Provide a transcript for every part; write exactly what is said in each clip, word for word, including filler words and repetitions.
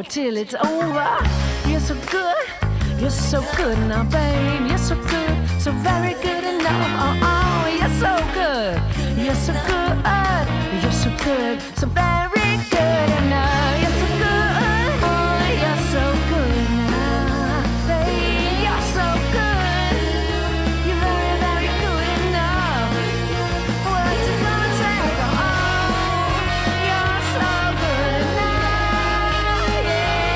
till it's over. You're so good, you're so good now, babe. You're so good, so very good enough. Oh, oh, you're so good, you're so good, you're so good, so very good enough. You're so good, oh, you're so good now, babe. You're so good, you're very, very good enough. What's it gonna take? Oh, you're so good now,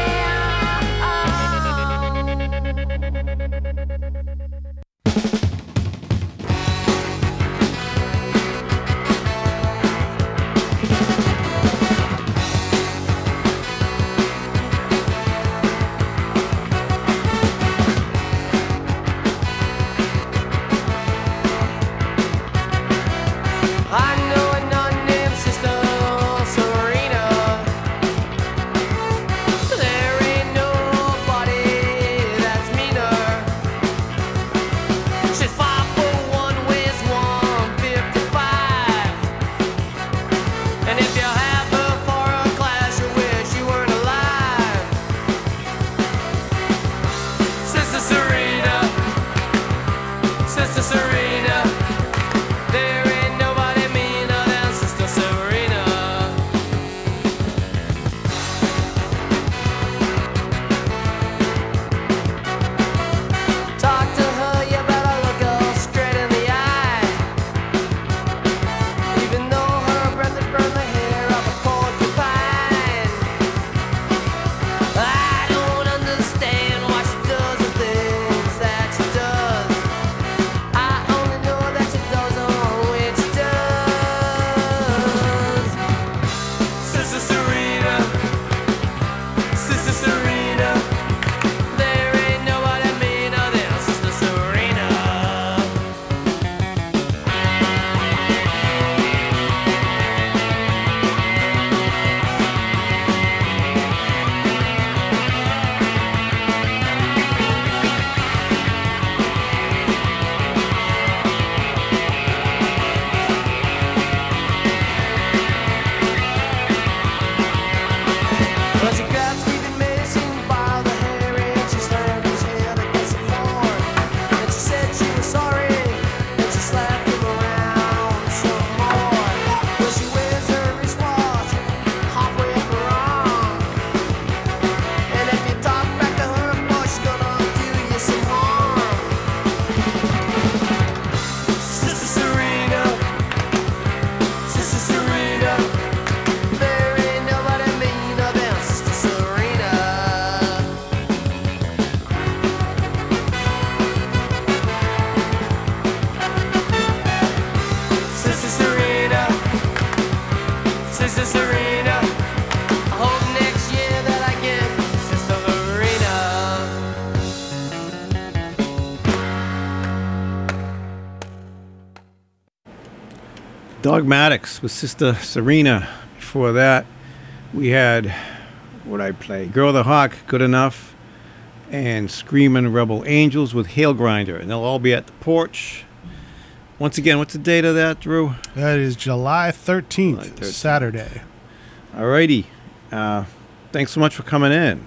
Dogmatics with Sister Serena. Before that, we had, what I play? Girl the Hawk, Good Enough, and Screamin' Rebel Angels with Hail Grinder. And they'll all be at the porch. Once again, what's the date of that, Drew? That is July thirteenth, July thirteenth. Saturday. Alrighty. Uh, thanks so much for coming in.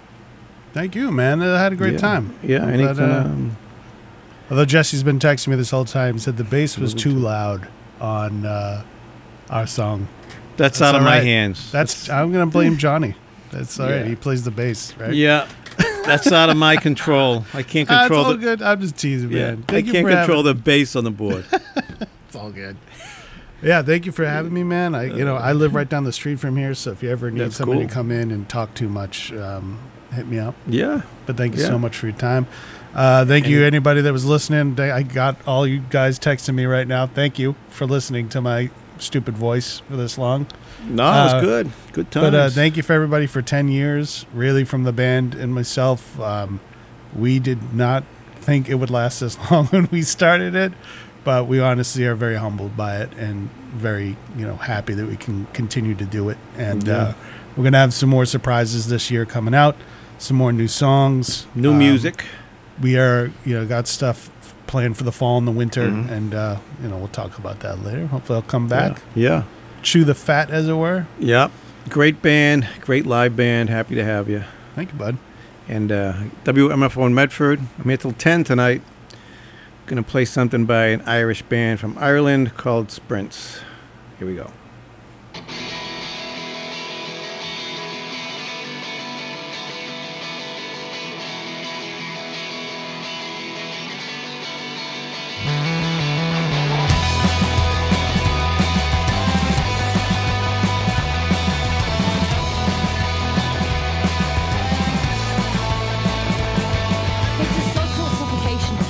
Thank you, man. I had a great yeah. time. Yeah, anytime. That, um, although Jesse's been texting me this whole time, said the bass was too loud on uh, our song. That's, That's out of right. my hands. That's, That's I'm going to blame Johnny. That's all yeah. right. He plays the bass, right? Yeah. That's out of my control. I can't control. That's all the, good. I'm just teasing, yeah, man. Thank I can't control having... the bass on the board. It's all good. Yeah, thank you for having me, man. I, you know, I live right down the street from here, so if you ever need That's somebody cool. to come in and talk too much, um, hit me up. Yeah. But thank you yeah. so much for your time. Uh, thank and you, anybody that was listening. I got all you guys texting me right now. Thank you for listening to my stupid voice for this long. No, it was uh, good. Good times. But uh, thank you for everybody for ten years, really, from the band and myself. Um, we did not think it would last this long when we started it, but we honestly are very humbled by it and very, you know, happy that we can continue to do it. And yeah. uh, we're going to have some more surprises this year coming out, some more new songs. New um, music. We are, you know, got stuff planned for the fall and the winter, mm-hmm. and, uh, you know, we'll talk about that later. Hopefully I'll come back. Yeah. yeah. Chew the fat, as it were. Yep. great band, great live band. Happy to have you. Thank you, bud. And uh, W M F O in Medford. I'm here till ten tonight. Going to play something by an Irish band from Ireland called Sprints. Here we go.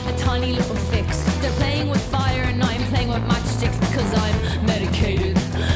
Because I'm medicated.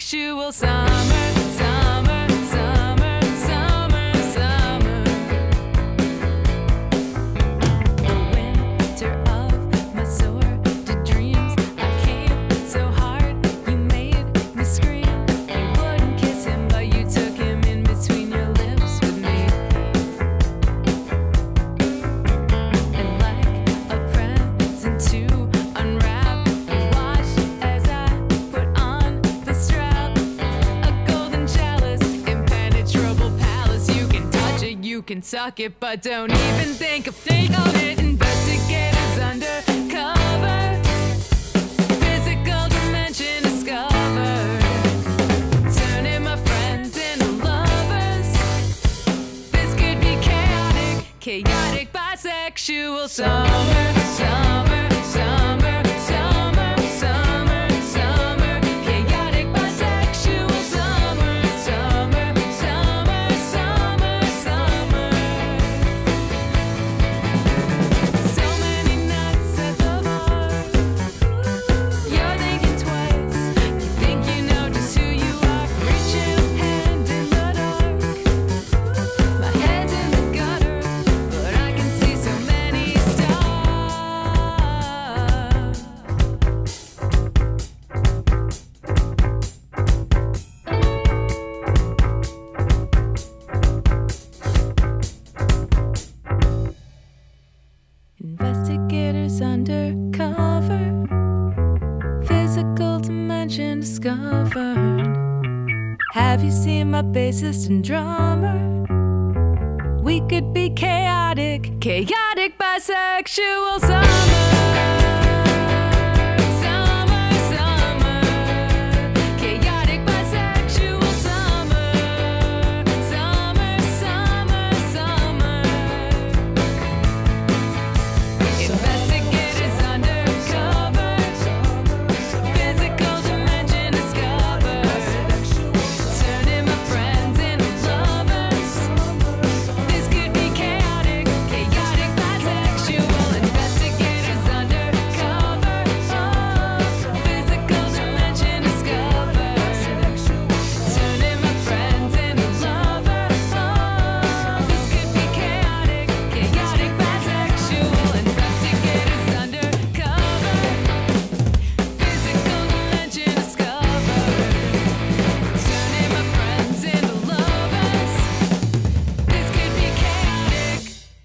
sexual summer, summer, summer, summer, summer. The winter of my sordid dreams, I came so hard, you made me scream. You wouldn't kiss him, but you took him in between your lips with me. And like a present to unwrap, you watched as I put on the strap. A golden chalice, impenetrable palace. You can touch it, you can suck it, but don't even think of think of it. Investigators undercover, physical dimension discovered, turning my friends into lovers. This could be chaotic, chaotic bisexual summer, summer, summer, summer, summer, summer, chaotic bisexual summer, summer, summer, summer, summer. So many nights at the bar, you're thinking twice. You think you know just who you are. Reach your hand in the dark. My head's in the gutter, but I can see so many stars. Investigators undercover, physical dimension discovered. Have you seen my bassist and drummer? We could be chaotic, chaotic bisexual summer. Summer, summer, chaotic bisexual summer. Summer, summer, summer. Investigators undercover, physical dimension discovered, turning my friends into lovers. This could be chaotic, chaotic bisexual. Investigators undercover, physical dimension discovered, turning my friends into lovers. This could be chaotic, chaotic bisexual. Investigators undercover, physical dimension discovered, turning my friends into lovers. This could be chaotic.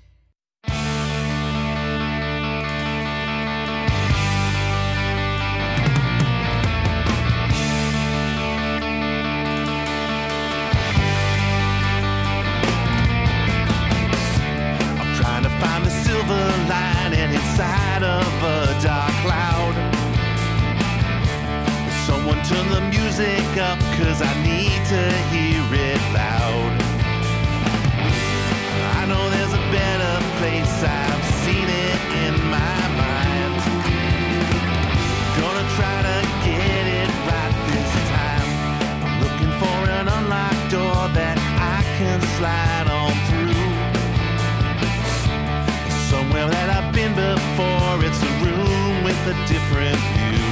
I'm trying to find the silver lining inside of a dark cloud. Someone turn the music up, cause I need to hear it loud. I know there's a better place, I've seen it in my mind. Gonna try to get it right this time. I'm looking for an unlocked door that I can slide on through. Somewhere that I've been before, it's a room with a different view.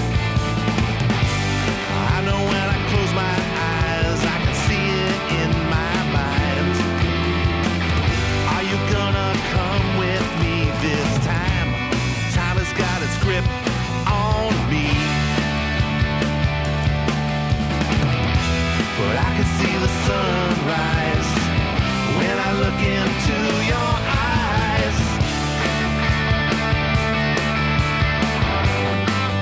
I know when I close my eyes, I can see it in my mind. Are you gonna come with me this time? Time has got its grip on me, but I can see the sunrise when I look into your eyes.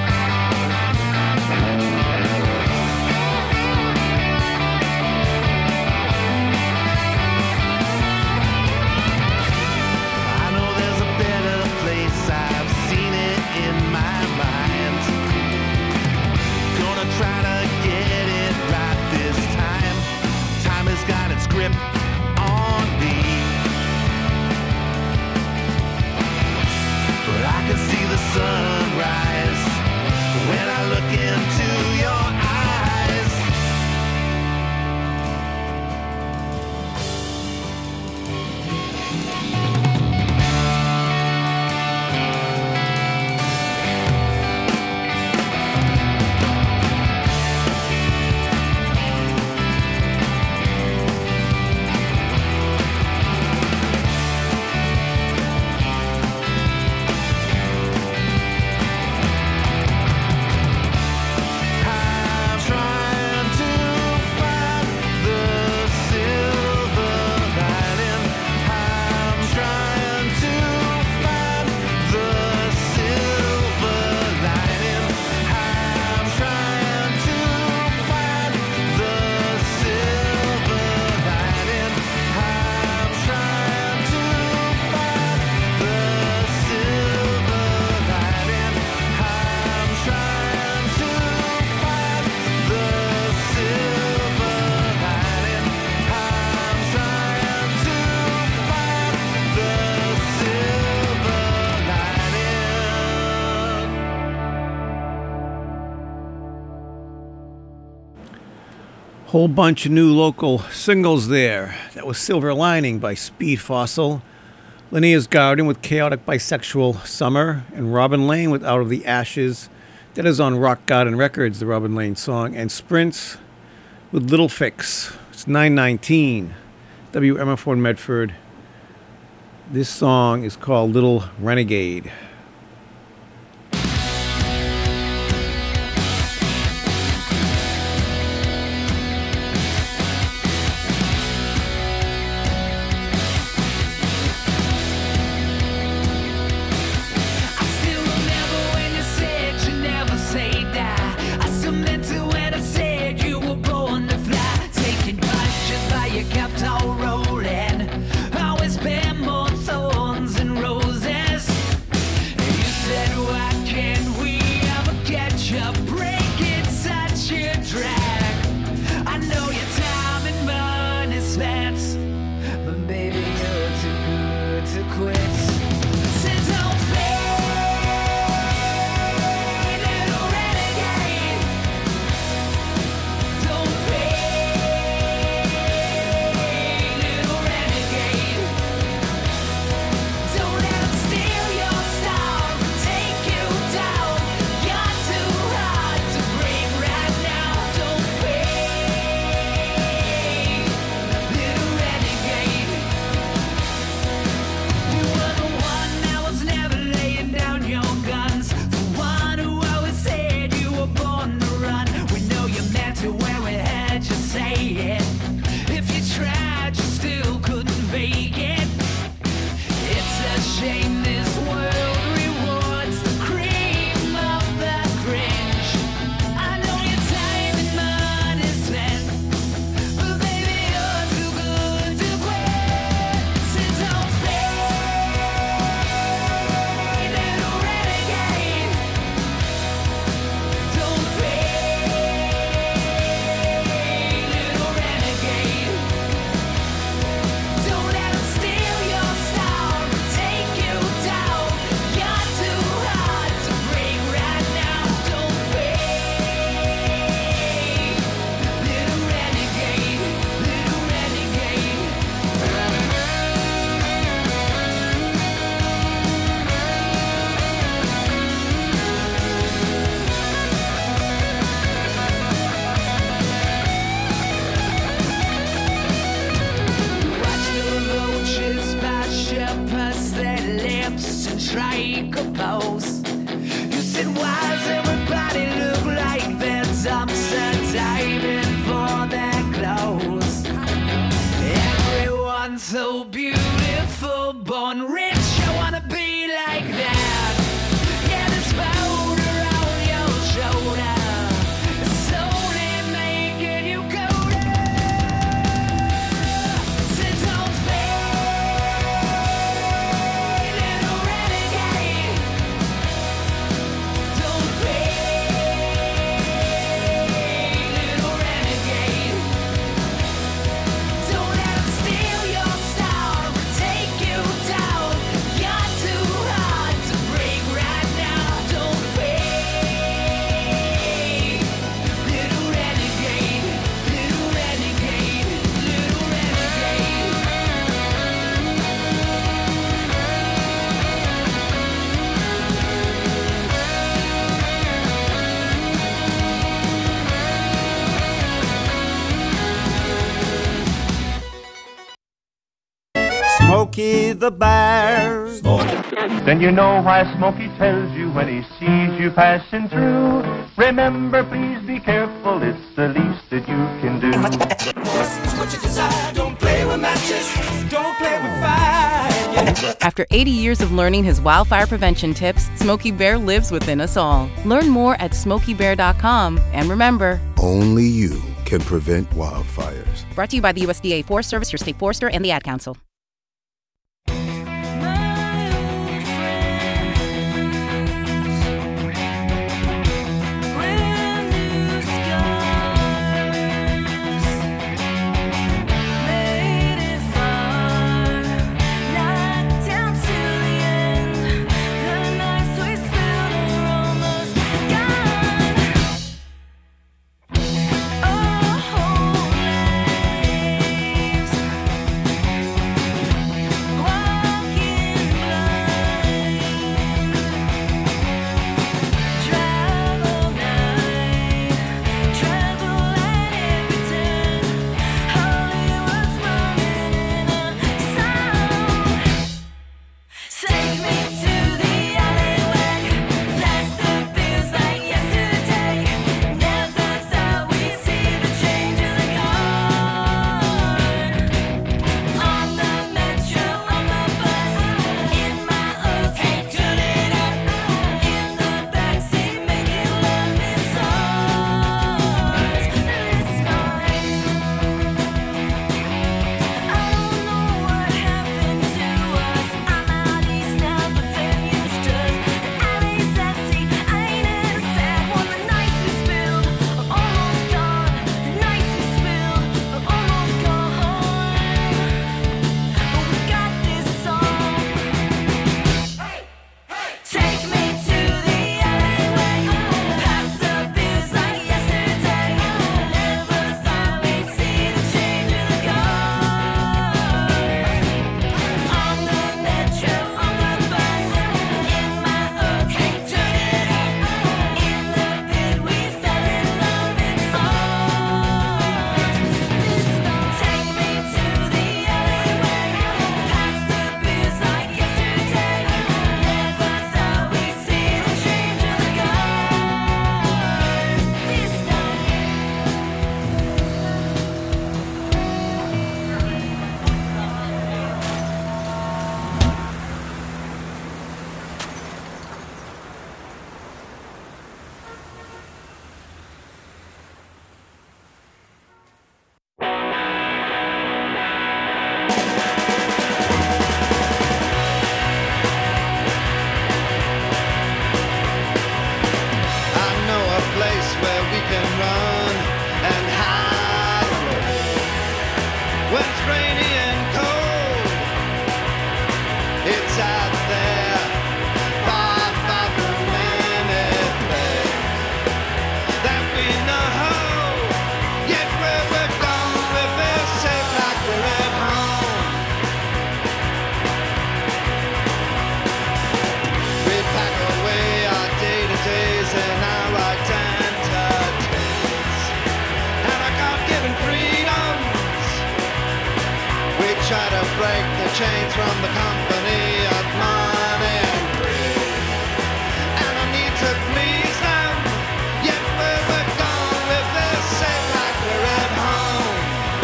Whole bunch of new local singles there. That was Silver Lining by Speed Fossil, Linnea's Garden with Chaotic Bisexual Summer, and Robin Lane with Out of the Ashes. That is on Rock Garden Records, the Robin Lane song. And Sprints with Little Fix. It's nine nineteen, W M F one Medford. This song is called Little Renegade. Smokey the Bear. Then you know why Smokey tells you when he sees you passing through. Remember, please be careful, it's the least that you can do. What you desire, don't play with matches, don't play with fire. After eighty years of learning his wildfire prevention tips, Smokey Bear lives within us all. Learn more at smokey bear dot com. And remember, only you can prevent wildfires. Brought to you by the U S D A Forest Service, your state forester, and the Ad Council. Oh It's out there, far, far from anything that we know. Yet where we're going, we feel safe like we're at home. We pack away our day-to-days and our identities and our God-given freedoms. We try to break the chains from the company of money and greed, and I need to please them. Yet where we're going, we feel safe like we're at home.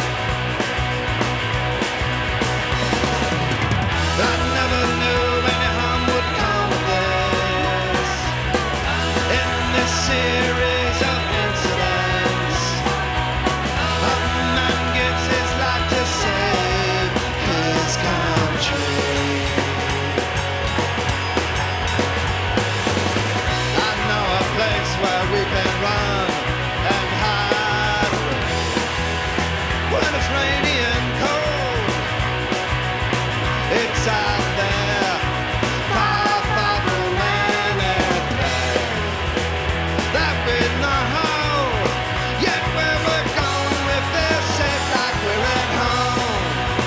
I never knew any harm would come of this. In this series of incidents, a man gives his life to save his country. I know a place where we can run and hide away when it's rainy and cold. It's out there, far, far from anything that we know. Yet where we're going, we feel safe like we're at home.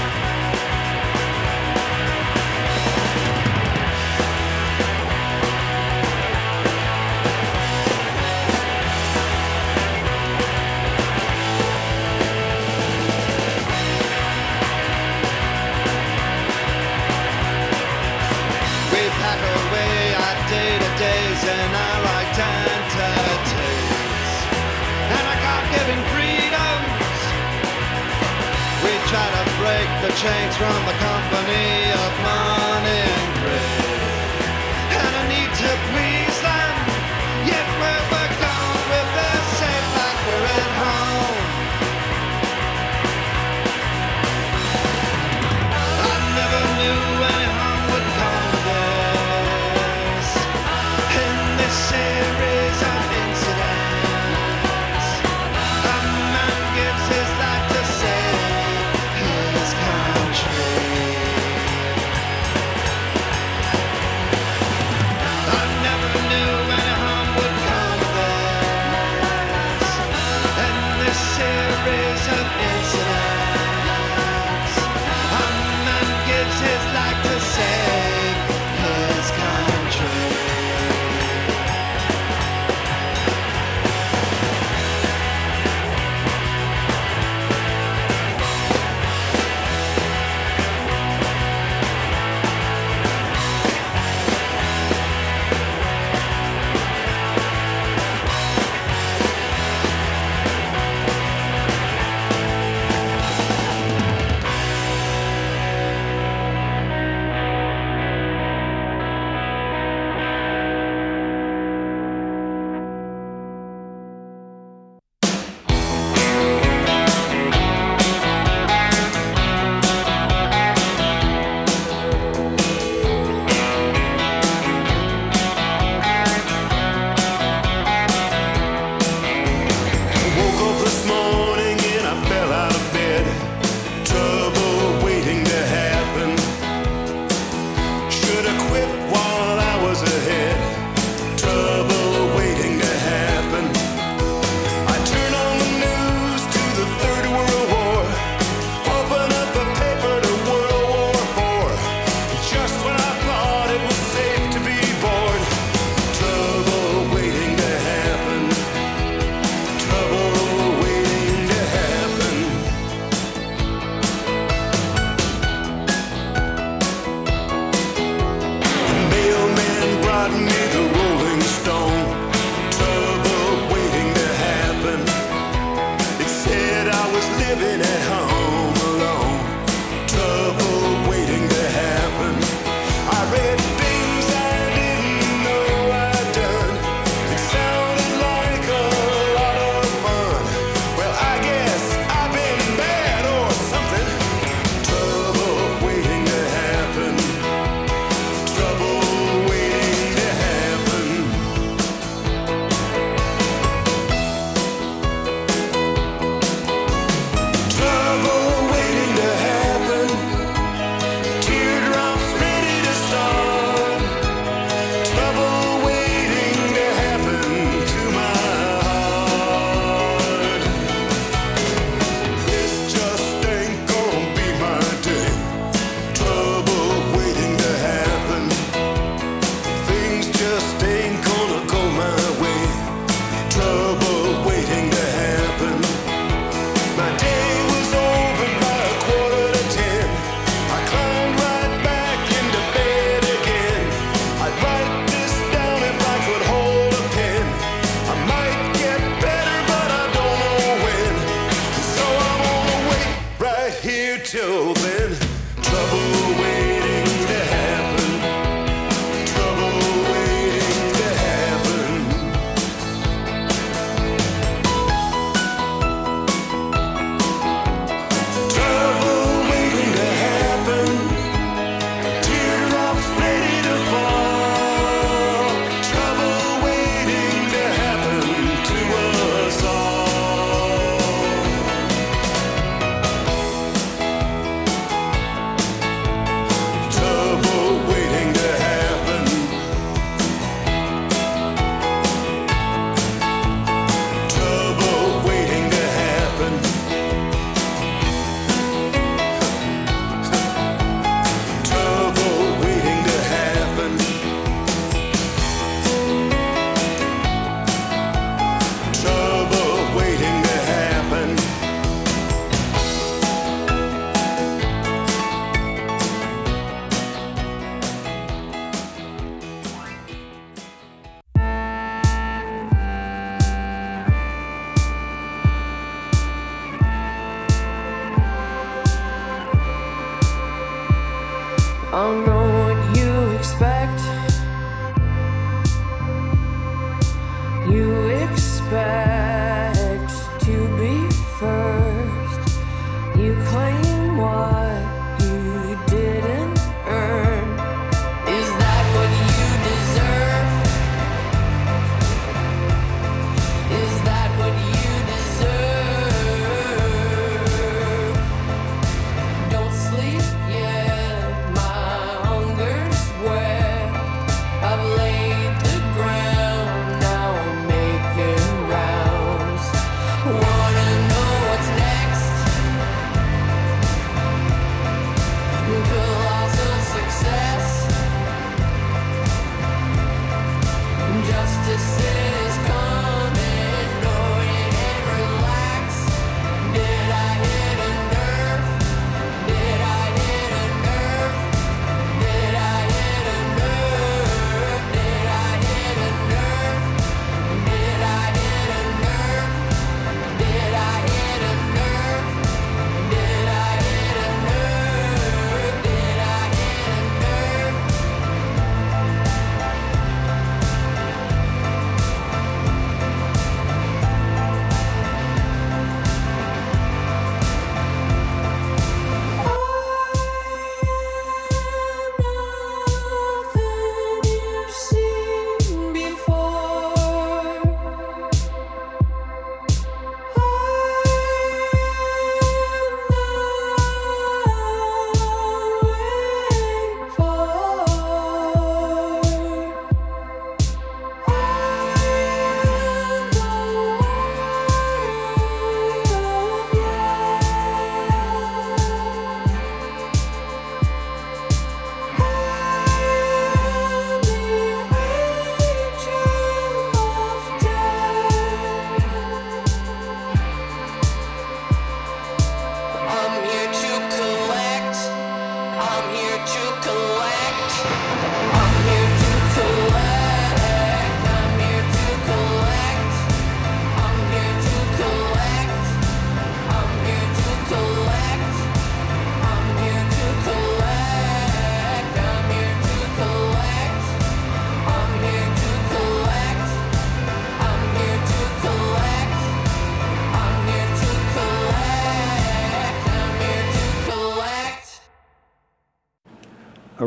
We pack away our day-to-days and our identities and our God-given freedoms. We try to break the chains from the company of money and greed, and I need to please them. Yet where we're going, we feel safe like we're at home. I never knew any harm would come of this. In this series of incidents, a man gives his life to save his country.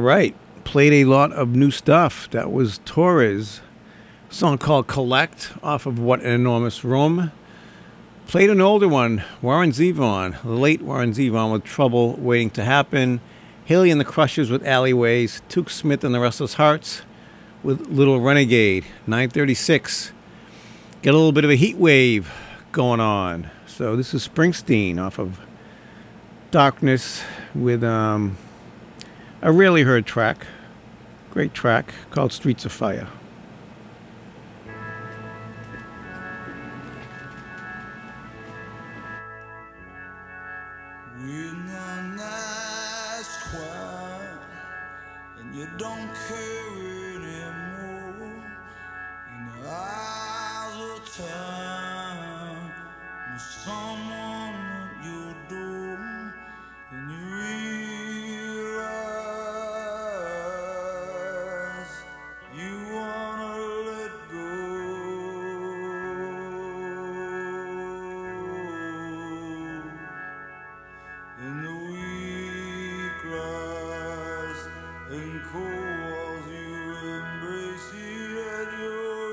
right. Played a lot of new stuff. That was Torres. A song called Collect off of What an Enormous Room. Played an older one, Warren Zevon, the late Warren Zevon with Trouble Waiting to Happen. Haley and the Crushers with Alleyways. Took Smith and the Restless Hearts with Little Renegade, nine thirty-six. Get a little bit of a heat wave going on. So this is Springsteen off of Darkness with um, a rarely heard track. Great track called Streets of Fire. When the night's quiet and you don't care anymore, and your eyes are turned to someone at your door, and you realize you wanna let go. And the weak rise and calls you embrace you at your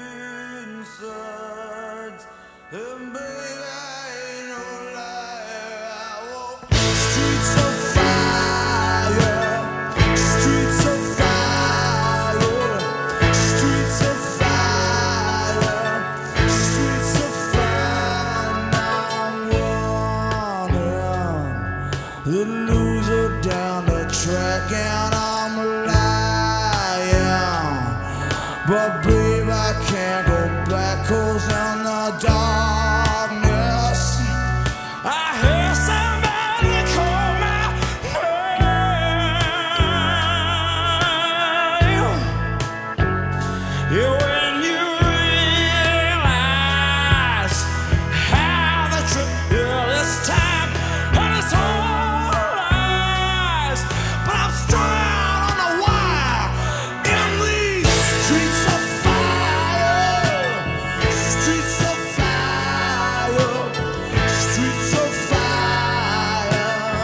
insides. And baby, I ain't no liar. I walk streets of fire, streets of fire, streets of fire, streets of fire. Now I'm running the loser down the track and I'm lying. But babe, I can't go back, 'cause in the darkness I hear somebody call my name. Yeah, when you realize how the trip yeah, this time and it's all lies, but I'm strung on the wire in these streets of fire, streets of fire, streets of fire.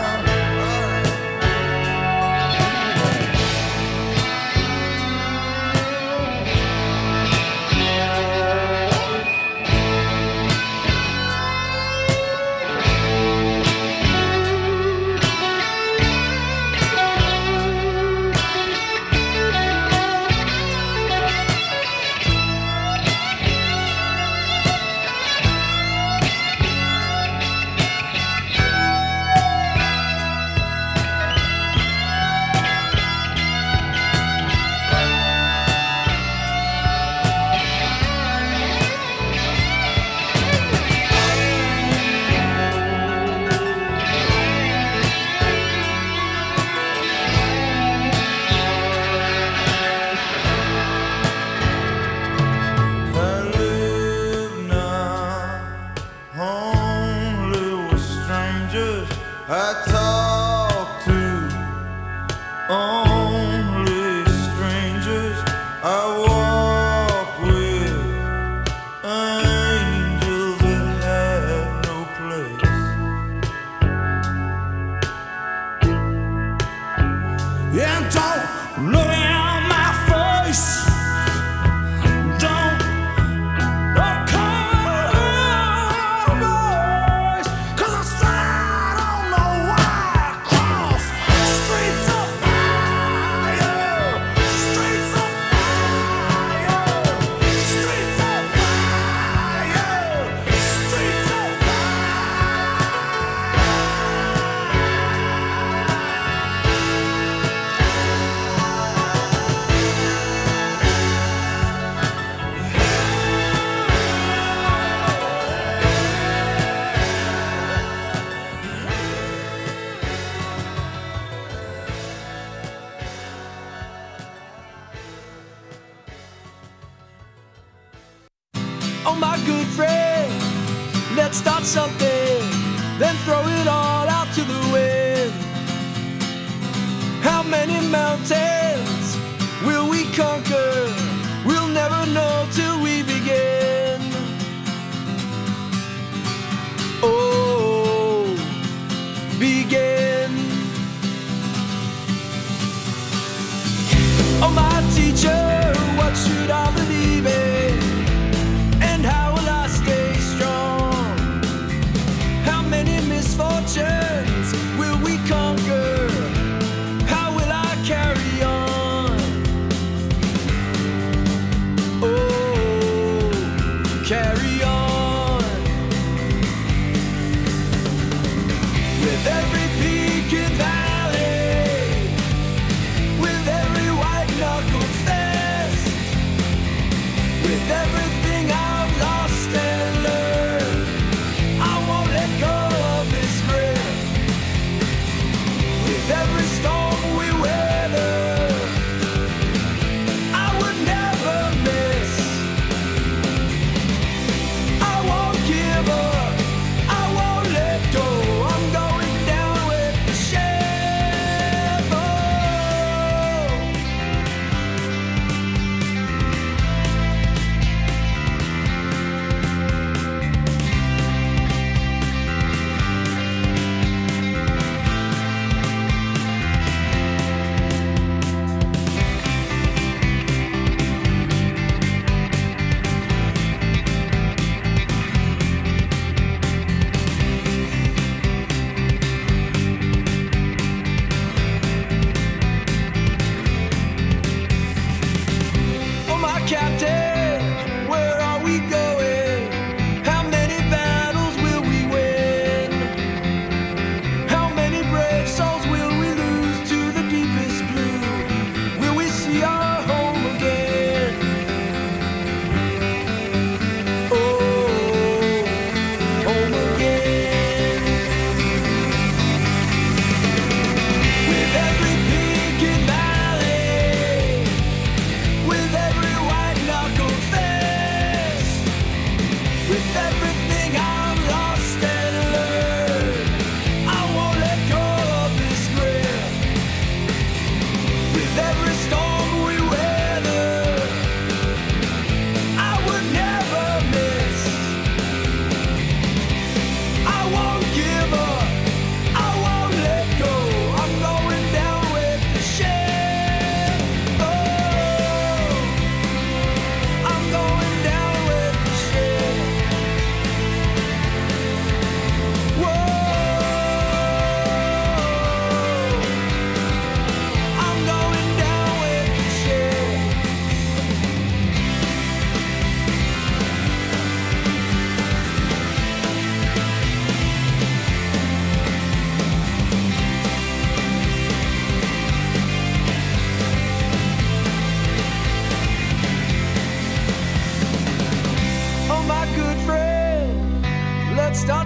I live now only with strangers I talk to, only strangers I walk with, angels that have no place. Yeah, don't look in my face. Don't don't come over, 'cause I'm straight on the wire cross. Streets of fire, streets of fire, streets of fire, streets of Oh, my good friend, let's start something, then throw it all out to the wind. How many mountains will we conquer? We'll never know till we begin. Oh, begin.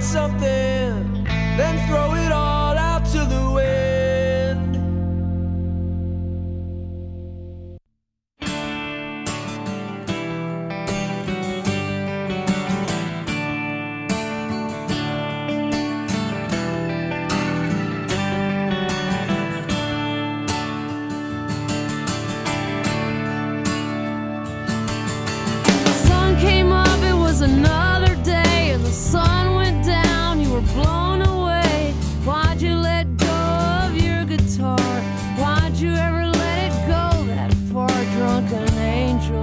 something, then throw it all out to the wind. Another day and the sun went down, you were blown away. Why'd you let go of your guitar? Why'd you ever let it go that far, drunken angel?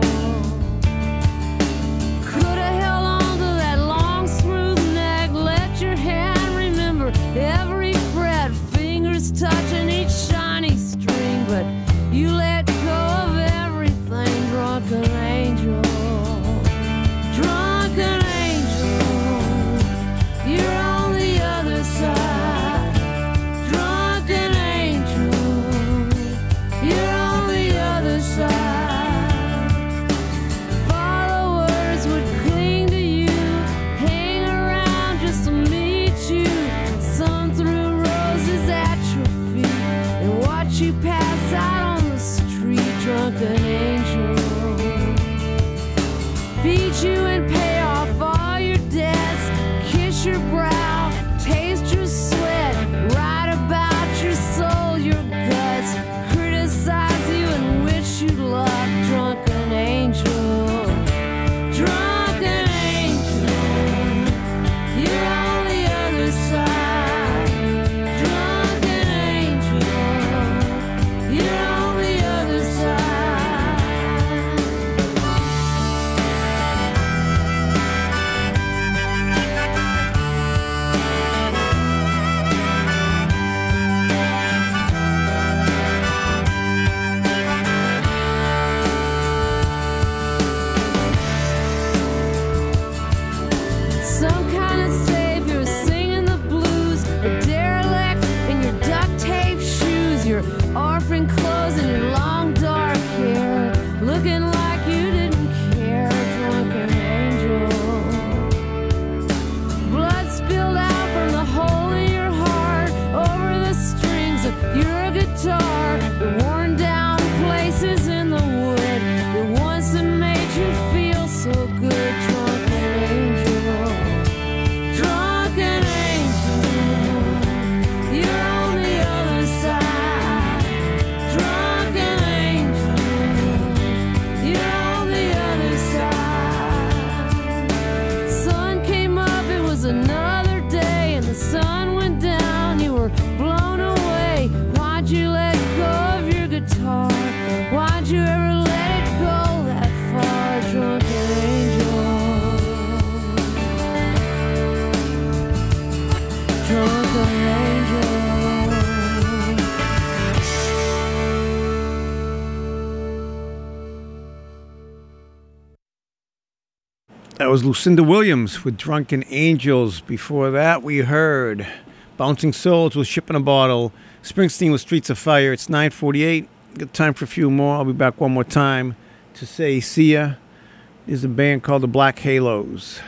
Could've held on to that long smooth neck, let your hand remember every fret, fingers touching each shiny string, but you let go of everything, drunken angel. Drunken angel, you're on the other side. Drunken angel, you're on the other side. Followers would cling to you, hang around just to meet you. Some threw roses at your feet and watch you pass out on the street. Drunken angel, feed you and pay off all your debts, kiss your brow, taste your sweat, write about your soul, your guts, criticize you and wish you luck. Drunken angel, drunken angel, you're on the other side. Drunken angel, you're on the other side. Some kind of savior singing the blues, a derelict in your duct tape shoes, your orphan clothes and your long dark hair, looking like you didn't care. Drunken angel, blood spilled out from the hole in your heart over the strings of your guitar, the worn down places in the wood, the ones that made you feel so good. Drunken angel, drunken angel, you're on the other side. Drunken angel, you're on the other side. Sun came up, it was another day, and the sun went down, you were blown away. Why'd you let go of your guitar? Why'd you ever let it go that far? Drunken angel, drunken angel. That was Lucinda Williams with Drunken Angels. Before that, we heard Bouncing Souls with Ship in a Bottle, Springsteen with Streets of Fire. It's nine forty-eight. Got time for a few more. I'll be back one more time to say see ya. There's a band called the Black Halos.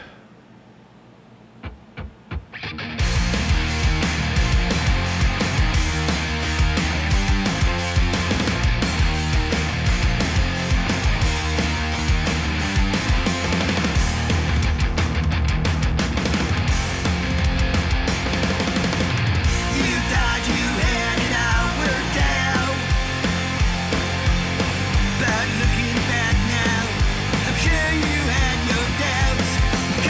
You thought you had it all worked out, but looking back now, I'm sure you had your doubts.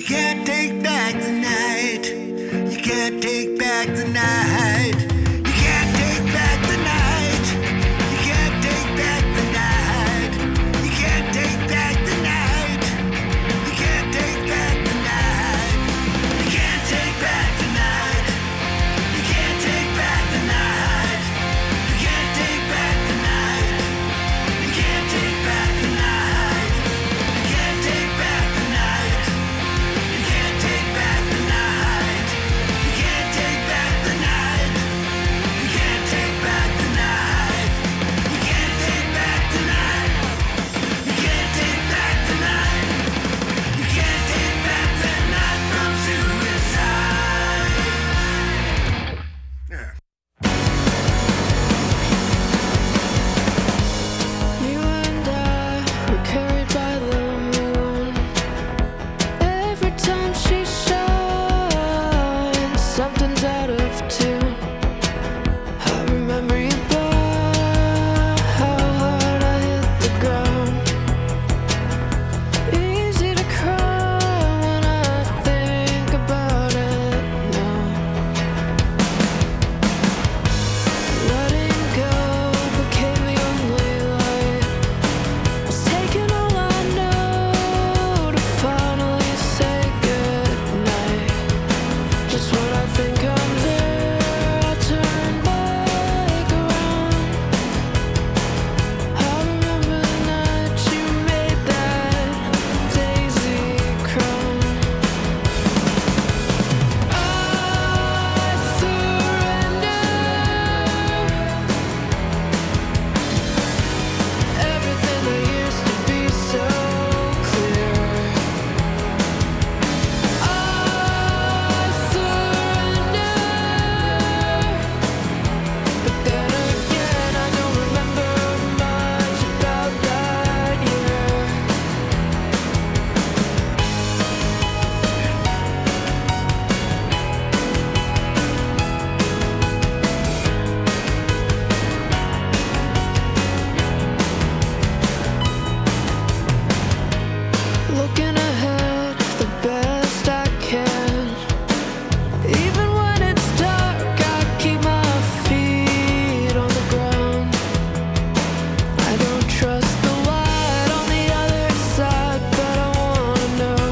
can't take back the night. You can't take back the night. You can't take back the night. You can't take back the night. You can't take back the night. You can't take back the night. You can't take back the night. You can't take back the night. You can't take back the night. You can't take back the night. You can't take back the night. You can't take back the night. You can't take back the night. You can't take back the night. You can't take back the night. You can't take back the night. You can't take back the night from suicide. Yeah. You and I were carried by the moon. Every time she shines, something's out of tune. I remember you by how hard I hit the ground. Easy to cry when I think about it now. Letting go became the only light. Was taking all I know to finally say goodnight. Just when I think I'm there, I turn back around. I remember the night you made that daisy crown. I surrender everything that used to be so clear. I surrender, but then again I don't remember much about that year. Looking ahead the best I can. Even when it's dark, I keep my feet on the ground. I don't trust the light on the other side, but I wanna know.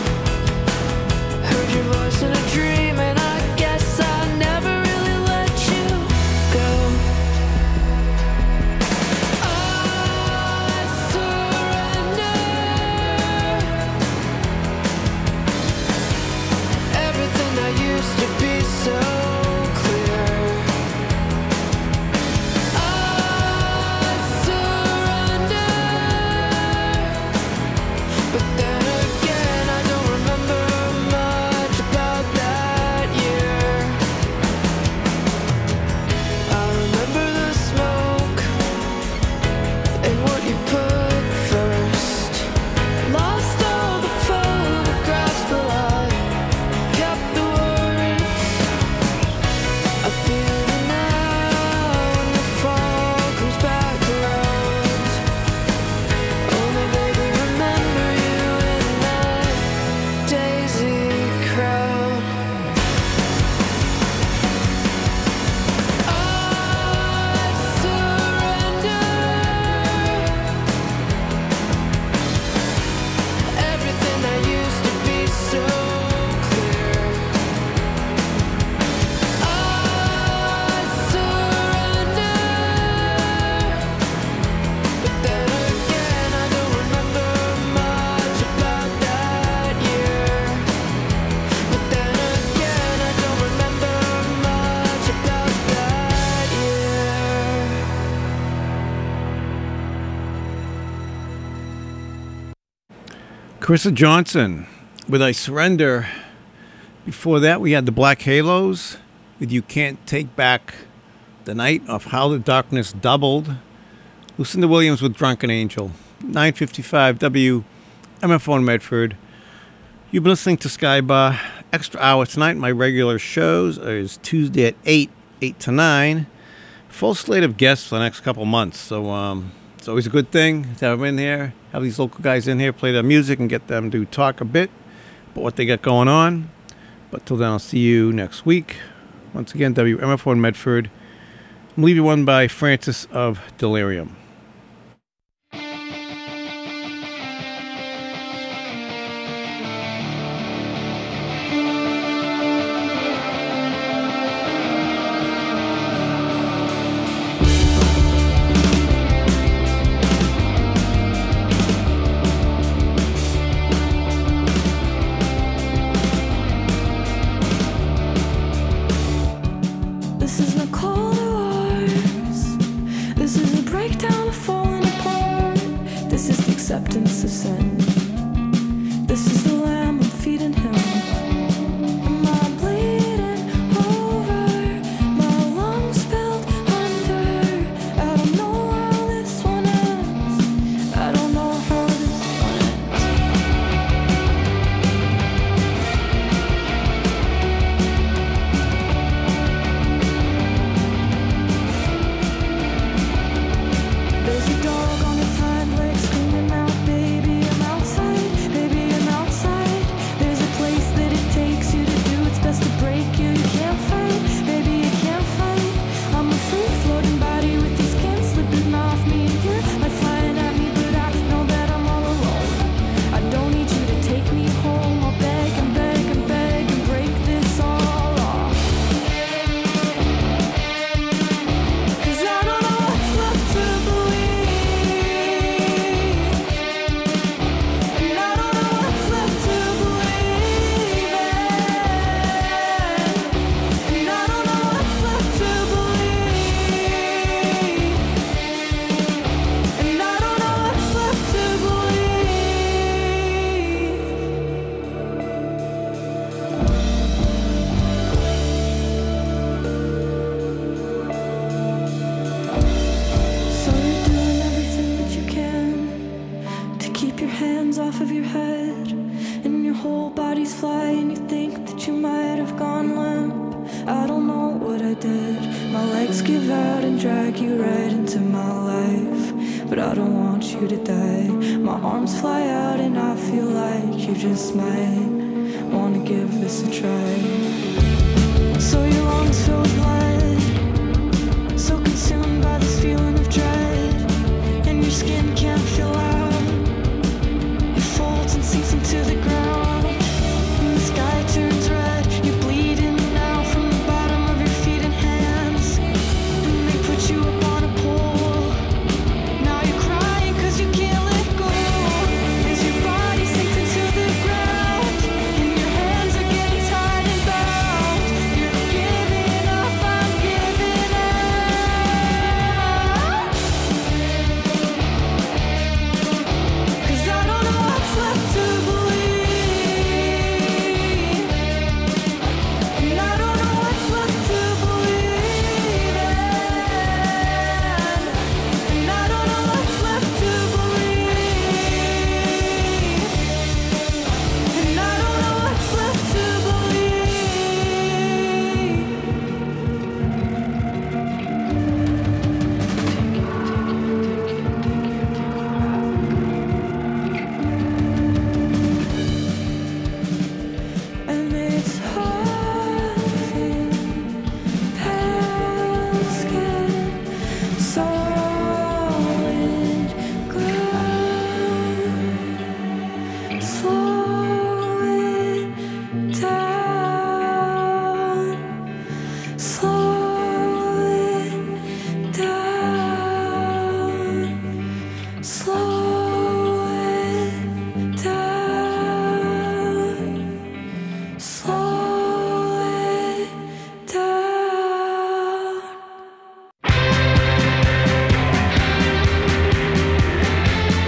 Heard your voice in a dream, and I guess I never really let you go. I surrender everything that used to be so clear. I surrender, but then again I don't remember much about that year. I remember the smoke and what you put first. Lost all the photographs, but I kept the words. I feel it now when the fall comes back around. Only vaguely remember you in that daisy crowd. I surrender everything that used to be so clear. I surrender, but then again I don't remember much about that year. But then again I don't remember much about that year. Carissa Johnson with I Surrender. Before that, we had the Black Halos with You Can't Take Back the Night of How the Darkness Doubled. Lucinda Williams with Drunken Angel. nine fifty-five W M F O in Medford. You've been listening to Skybar. Extra hour tonight. My regular shows is Tuesday at eight, eight to nine. Full slate of guests for the next couple months. So um, it's always a good thing to have them in here. Have these local guys in here play their music and get them to talk a bit about what they got going on. But till then, I'll see you next week. Once again, W M F one Medford. I'm leaving one by Francis of Delirium. Acceptance of sin. This is the lamb I'm feeding him. Am I bleeding over? My lungs spilled under. I don't know how this one ends. I don't know how this one ends. There's a dog on its hind legs screaming out. Off of your head and your whole body's flying. You think that you might have gone limp. I don't know what I did. My legs give out and drag you right into my life, but I don't want you to die. My arms fly out and I feel like you just might want to give this a try. So your lungs fill with lead, so consumed by this feeling of dread, and your skin